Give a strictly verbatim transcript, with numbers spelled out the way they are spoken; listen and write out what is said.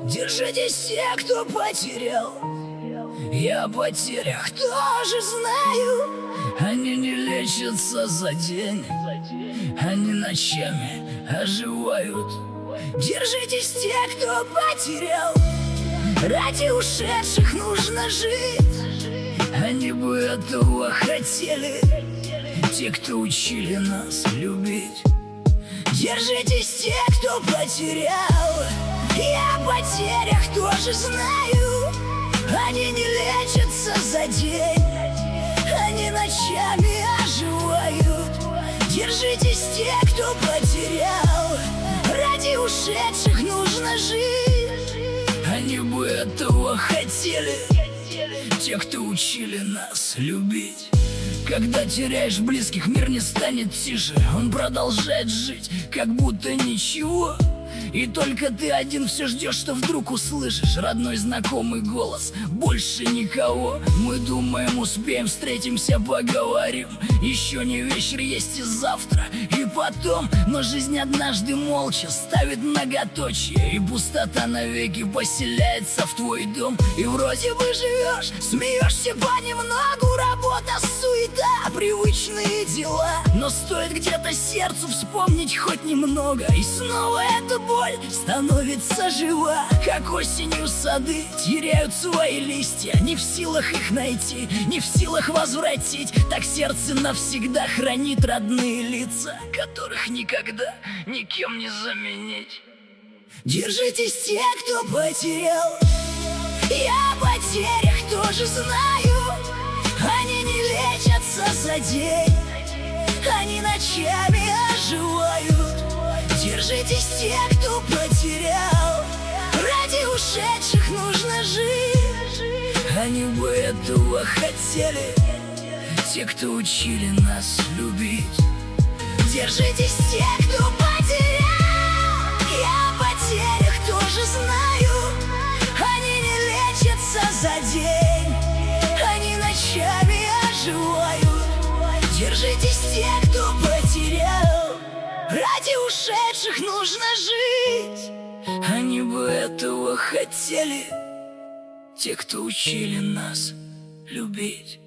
Держитесь все, кто потерял. Я о потерях тоже знаю. Они не лечатся за день, они ночами оживают. Держитесь те, кто потерял. Ради ушедших нужно жить. Они бы этого хотели, те, кто учили нас любить. Держитесь те, кто потерял. Я о потерях тоже знаю. Они не лечатся за день, они ночами оживают. Держитесь те, кто потерял. Ради ушедших нужно жить. Они бы этого хотели, те, кто учили нас любить. Когда теряешь близких, мир не станет тише. Он продолжает жить, как будто ничего. И только ты один все ждешь, что вдруг услышишь родной знакомый голос. Больше никого. Мы думаем, успеем, встретимся, поговорим. Еще не вечер, есть и завтра, и потом. Но жизнь однажды молча ставит многоточие, и пустота навеки поселяется в твой дом. И вроде бы живешь, смеешься понемногу. Работа, суета, привычные дела. Но стоит где-то сердцу вспомнить хоть немного, и снова эта боль становится жива. Как осенью сады теряют свои листья, не в силах их найти, не в силах возвратить. Так сердце навсегда хранит родные лица, которых никогда никем не заменить. Держитесь те, кто потерял. Я о потерях тоже знаю. Они не лечатся за день, они ночами оживают. Держитесь те, кто потерял. Ради ушедших нужно жить. Они бы этого хотели, те, кто учили нас любить. Держитесь те, кто потерял. Я о потерях тоже знаю. Они не лечатся за день, они ночами оживают. Держитесь те, кто потерял. Ради ушедших нужно жить. Они бы этого хотели, те, кто учили нас любить.